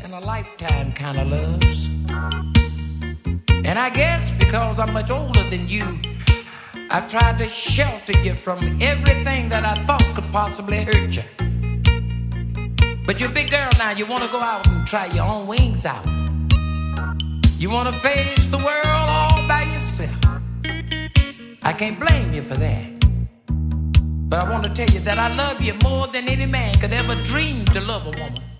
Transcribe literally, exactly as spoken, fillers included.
and a lifetime kind of loves. And I guess because I'm much older than you, I've tried to shelter you from everything that I thought could possibly hurt you. But you're a big girl now, you want to go out and try your own wings out. You want to face the world all by yourself. I can't blame you for that. But I want to tell you that I love you more than any man could ever dream to love a woman.